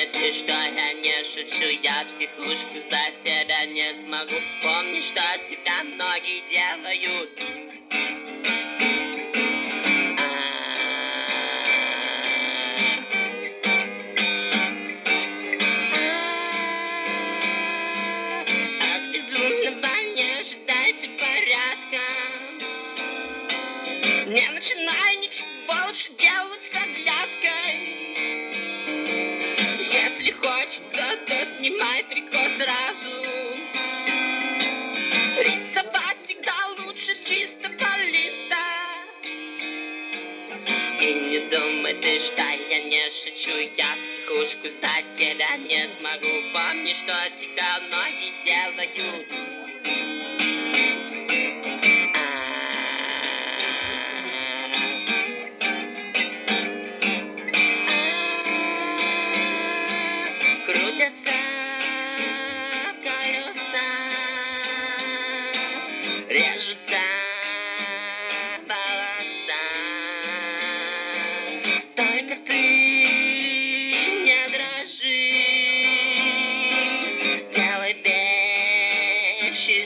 думайте, что я не шучу. Я психушку сдать тебя не смогу. Помни, что тебя многие делают. От безумного не ожидай ты порядка. Не начинай ничего лучше делать с оглядкой. Если хочется, то снимай трико сразу. Рисовать всегда лучше с чистого листа. И не думай ты, что я не шучу. Я психушку сдать тебя не смогу. Помни, что тебя многие делают. Крутятся колеса, режутся волоса. Только ты не дрожи, делай вещи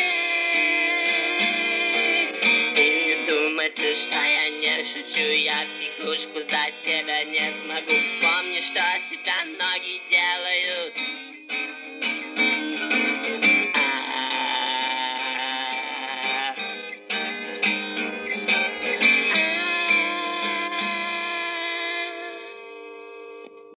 смелее. И не думай ты, что я не шучу. Я психушку сдать тебя не смогу. Помни, что тебя многие делают.